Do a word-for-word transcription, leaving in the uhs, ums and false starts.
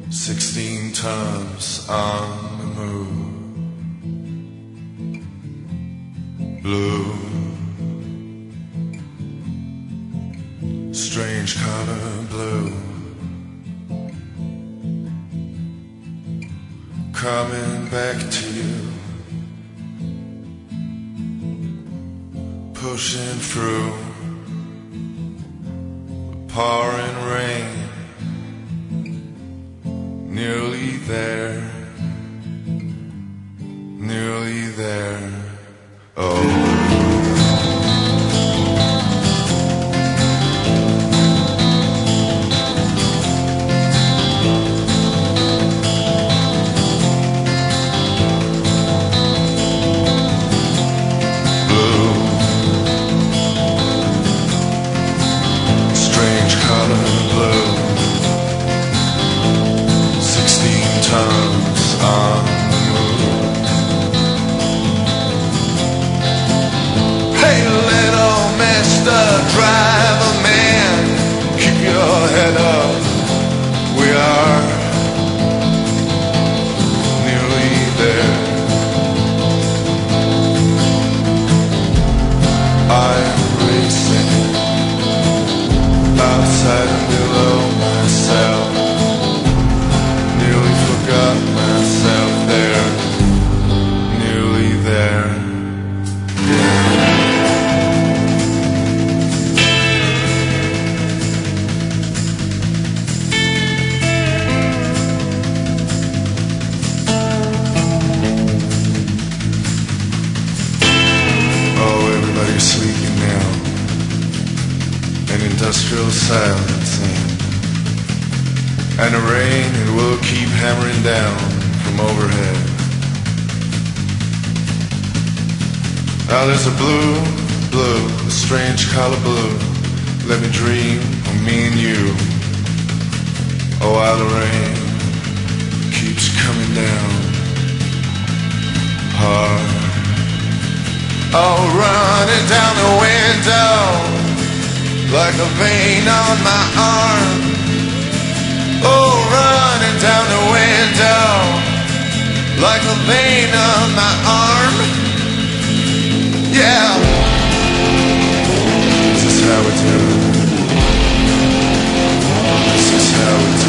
Sixteen tons on the move. Blue, strange color blue. Coming back to you, pushing through the pouring rain. Nearly there, nearly there. Oh. Driver man, keep your head up. We are nearly there. I'm racing outside and below myself. Nearly forgot myself there. Nearly there. Sleeping now, an industrial silence, and the rain, it will keep hammering down from overhead. Now there's a blue, blue, a strange color blue. Let me dream of me and you. Oh, while the rain keeps coming down hard. Oh, running down the window like a vein on my arm. Oh, running down the window like a vein on my arm. Yeah. This is how we do it. This is how we do it.